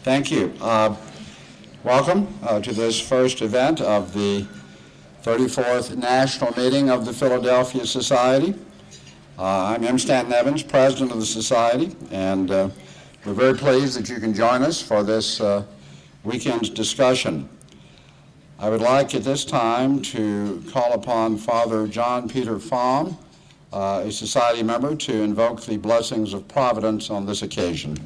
Thank you. Welcome to this first event of the 34th National Meeting of the Philadelphia Society. I'm M. Stanton Evans, President of the Society, and we're very pleased that you can join us for this weekend's discussion. I would like at this time to call upon Father John Peter Fahm, a Society member, to invoke the blessings of Providence on this occasion.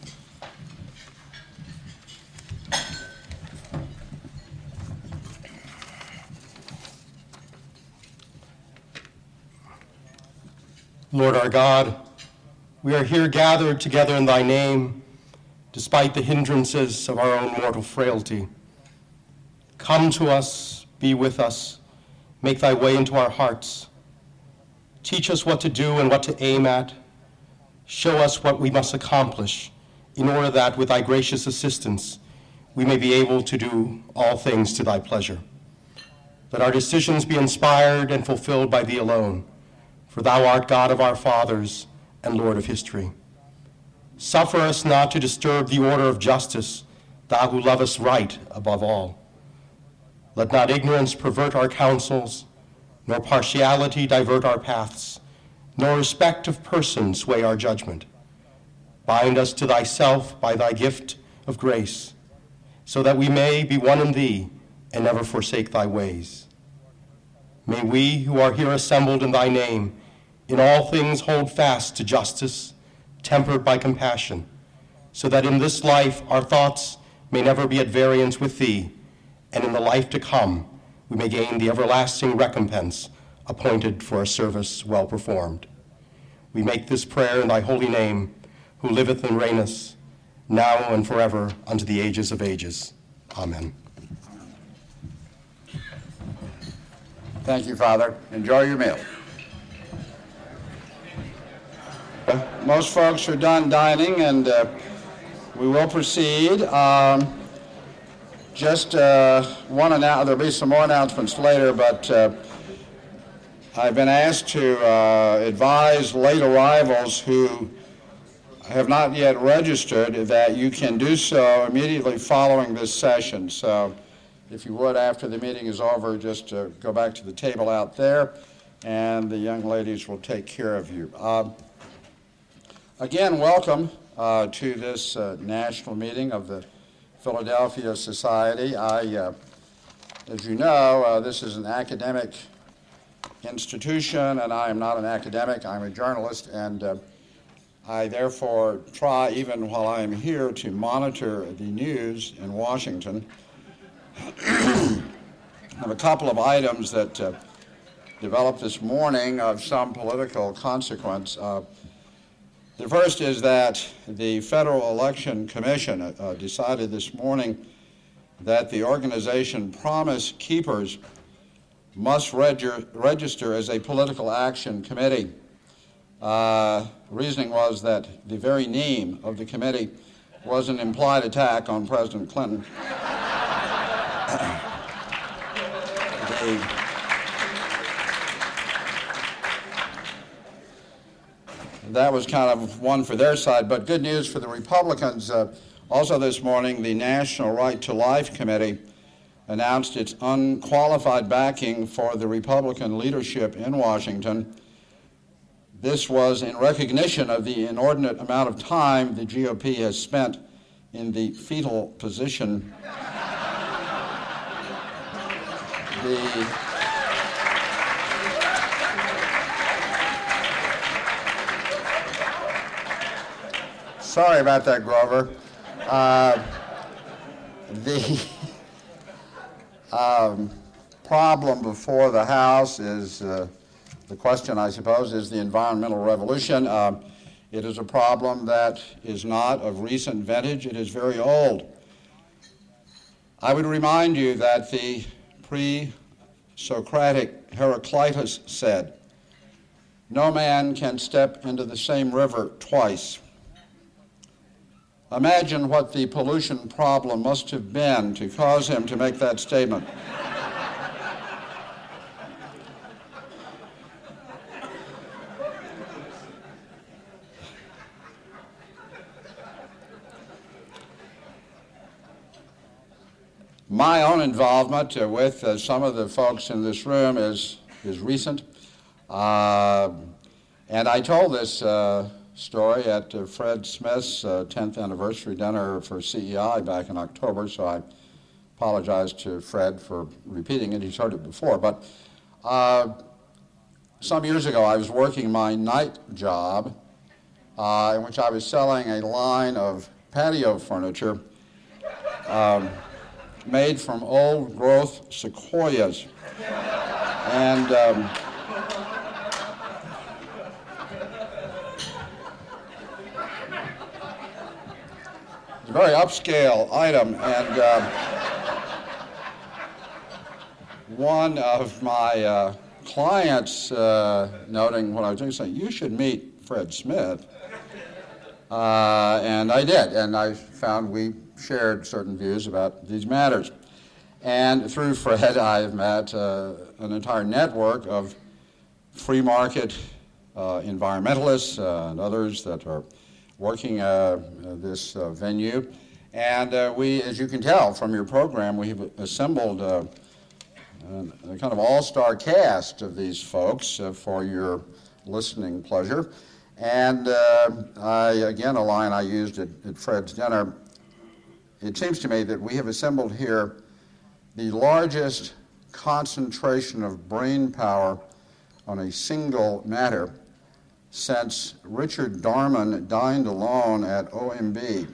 Lord our God, we are here gathered together in thy name, despite the hindrances of our own mortal frailty. Come to us, be with us, make thy way into our hearts. Teach us what to do and what to aim at. Show us what we must accomplish in order that, with thy gracious assistance, we may be able to do all things to thy pleasure. Let our decisions be inspired and fulfilled by thee alone, for thou art God of our fathers and Lord of history. Suffer us not to disturb the order of justice, thou who lovest right above all. Let not ignorance pervert our counsels, nor partiality divert our paths, nor respect of person sway our judgment. Bind us to thyself by thy gift of grace, so that we may be one in thee and never forsake thy ways. May we who are here assembled in thy name in all things hold fast to justice, tempered by compassion, so that in this life our thoughts may never be at variance with thee, and in the life to come we may gain the everlasting recompense appointed for a service well performed. We make this prayer in thy holy name, who liveth and reigneth, now and forever, unto the ages of ages. Amen. Thank you, Father. Enjoy your meal. Most folks are done dining, and we will proceed. Just one announcement. There'll be some more announcements later, but I've been asked to advise late arrivals who have not yet registered that you can do so immediately following this session. So if you would, after the meeting is over, just go back to the table out there, and the young ladies will take care of you. Again, welcome to this national meeting of the Philadelphia Society. As you know, this is an academic institution, and I am not an academic. I'm a journalist, and I therefore try, even while I am here, to monitor the news in Washington. I have a couple of items that developed this morning of some political consequence. The first is that the Federal Election Commission decided this morning that the organization Promise Keepers must register as a political action committee. Reasoning was that the very name of the committee was an implied attack on President Clinton. That was kind of one for their side, but good news for the Republicans. Also this morning, the National Right to Life Committee announced its unqualified backing for the Republican leadership in Washington. This was in recognition of the inordinate amount of time the GOP has spent in the fetal position. Sorry about that, Grover. The problem before the House is, the question, I suppose, is the environmental revolution. It is a problem that is not of recent vintage. It is very old. I would remind you that the pre-Socratic Heraclitus said, "No man can step into the same river twice." Imagine what the pollution problem must have been to cause him to make that statement. My own involvement with some of the folks in this room is recent. And I told this story at Fred Smith's 10th anniversary dinner for CEI back in October, so I apologize to Fred for repeating it. He's heard it before. But some years ago, I was working my night job in which I was selling a line of patio furniture made from old-growth sequoias. And it's a very upscale item, and one of my clients, noting what I was doing, saying, "You should meet Fred Smith." And I did, and I found we shared certain views about these matters. And through Fred, I've met an entire network of free market environmentalists and others that are working this venue. And we, as you can tell from your program, we've assembled a kind of all-star cast of these folks for your listening pleasure. And again, a line I used at Fred's dinner, it seems to me that we have assembled here the largest concentration of brain power on a single matter since Richard Darman dined alone at OMB.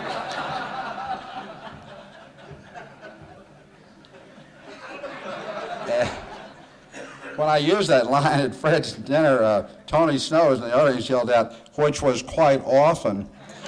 When I used that line at Fred's dinner, Tony Snow in the audience yelled out, "Which was quite often."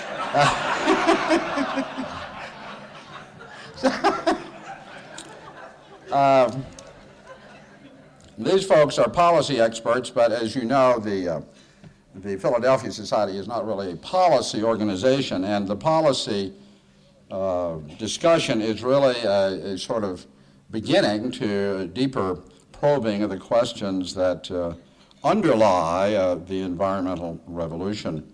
These folks are policy experts, but as you know, the Philadelphia Society is not really a policy organization, and the policy discussion is really a sort of beginning to a deeper probing of the questions that underlie the environmental revolution.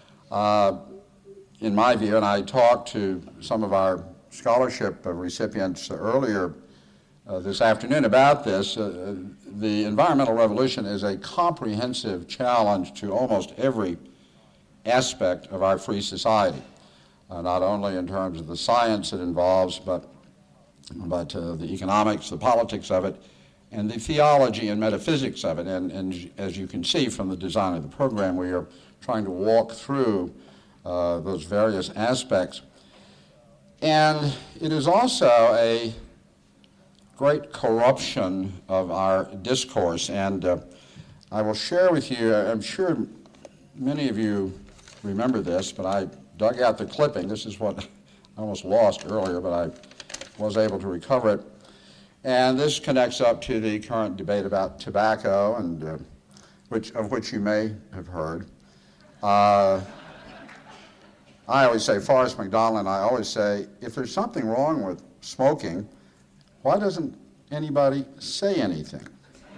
In my view, and I talked to some of our scholarship recipients earlier this afternoon about this, the environmental revolution is a comprehensive challenge to almost every aspect of our free society, not only in terms of the science it involves, but the economics, the politics of it, and the theology and metaphysics of it. And as you can see from the design of the program, we are trying to walk through those various aspects. And it is also a great corruption of our discourse. And I will share with you, I'm sure many of you remember this, but I dug out the clipping. This is what I almost lost earlier, but I was able to recover it. And this connects up to the current debate about tobacco, and of which you may have heard. I always say, Forrest McDonald and I always say, if there's something wrong with smoking, why doesn't anybody say anything?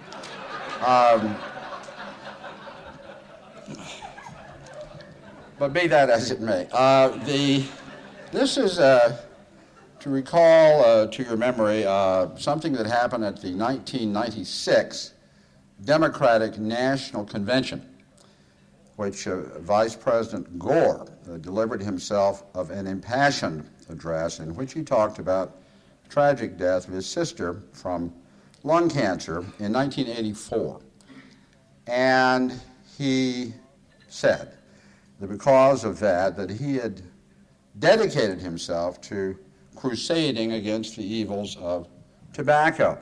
But be that as it may, this is to recall to your memory something that happened at the 1996 Democratic National Convention, which Vice President Gore delivered himself of an impassioned address in which he talked about the tragic death of his sister from lung cancer in 1984. And he said that because of that he had dedicated himself to crusading against the evils of tobacco.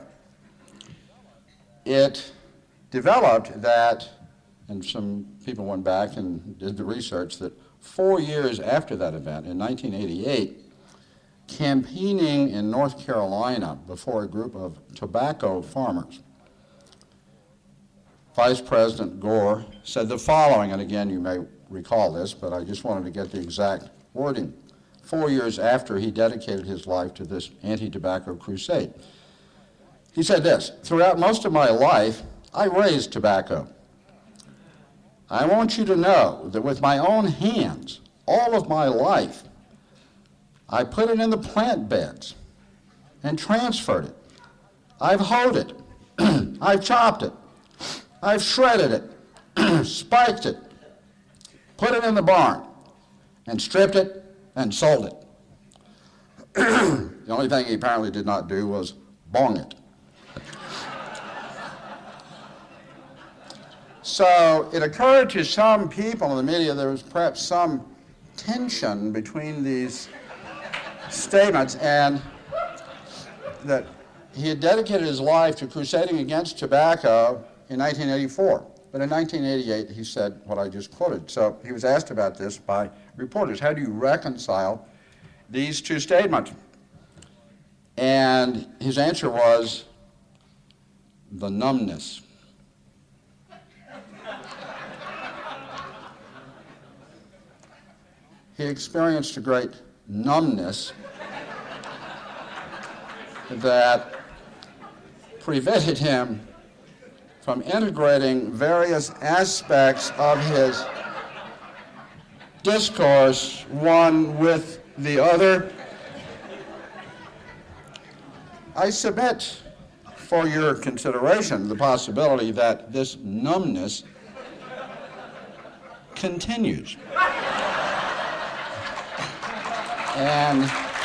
It developed that, and some people went back and did the research, that 4 years after that event, in 1988, campaigning in North Carolina before a group of tobacco farmers, Vice President Gore said the following, and again, you may recall this, but I just wanted to get the exact wording. 4 years after he dedicated his life to this anti-tobacco crusade. He said this, "Throughout most of my life, I raised tobacco. I want you to know that with my own hands, all of my life, I put it in the plant beds. and transferred it. I've hoed it. I've chopped it. I've shredded it, spiked it, put it in the barn, and stripped it and sold it. The only thing he apparently did not do was bong it. So it occurred to some people in the media there was perhaps some tension between these statements, and that he had dedicated his life to crusading against tobacco in 1984. But in 1988, he said what I just quoted. So he was asked about this by reporters. How do you reconcile these two statements? And his answer was the numbness. He experienced a great numbness that prevented him from integrating various aspects of his discourse, one with the other. I submit for your consideration the possibility that this numbness continues. And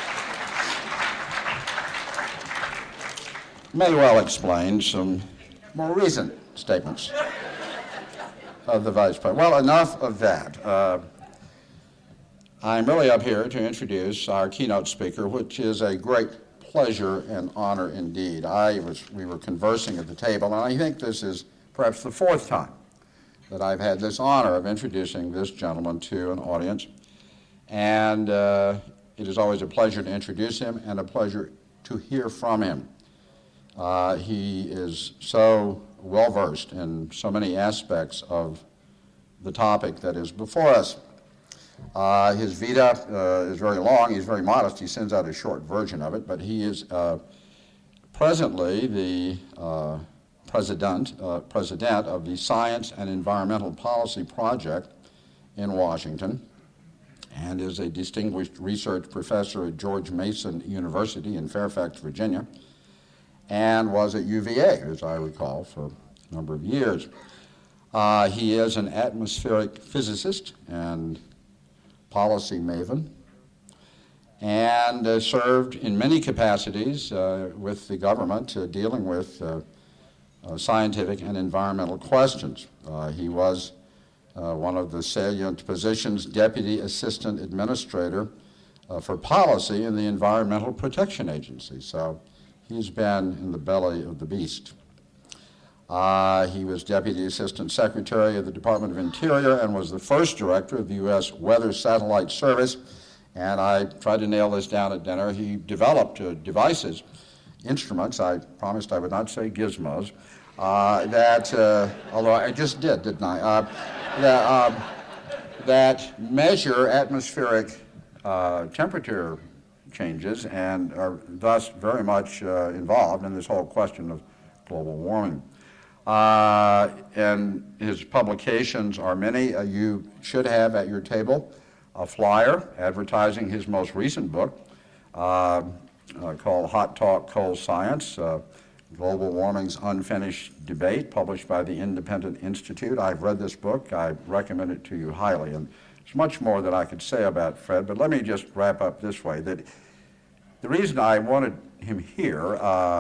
may well explain some more recent statements of the Vice President. Well, enough of that. I'm really up here to introduce our keynote speaker, which is a great pleasure and honor indeed. We were conversing at the table, and I think this is perhaps the fourth time that I've had this honor of introducing this gentleman to an audience. And it is always a pleasure to introduce him and a pleasure to hear from him. He is so well-versed in so many aspects of the topic that is before us. His vita is very long. He's very modest. He sends out a short version of it, but he is presently the president of the Science and Environmental Policy Project in Washington, and is a distinguished research professor at George Mason University in Fairfax, Virginia, and was at UVA, as I recall, for a number of years. He is an atmospheric physicist and policy maven, and served in many capacities with the government dealing with scientific and environmental questions. He was one of the salient positions, Deputy Assistant Administrator for Policy in the Environmental Protection Agency. So he's been in the belly of the beast. He was Deputy Assistant Secretary of the Department of Interior and was the first director of the U.S. Weather Satellite Service. And I tried to nail this down at dinner. He developed devices, instruments, I promised I would not say gizmos, although I just did, didn't I? That measure atmospheric temperature changes and are thus very much involved in this whole question of global warming. And his publications are many. You should have at your table a flyer advertising his most recent book called Hot Talk Cold Science, Global Warming's Unfinished Debate, published by the Independent Institute. I've read this book. I recommend it to you highly. And there's much more that I could say about Fred, but let me just wrap up this way, that the reason I wanted him here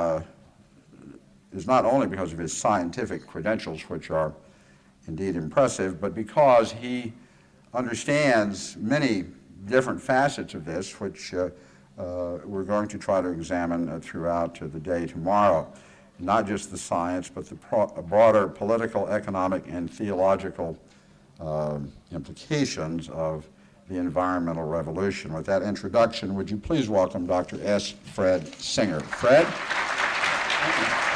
is not only because of his scientific credentials, which are indeed impressive, but because he understands many different facets of this, which we're going to try to examine throughout the day tomorrow. Not just the science, but the broader political, economic, and theological implications of the environmental revolution. With that introduction, would you please welcome Dr. S. Fred Singer. Fred?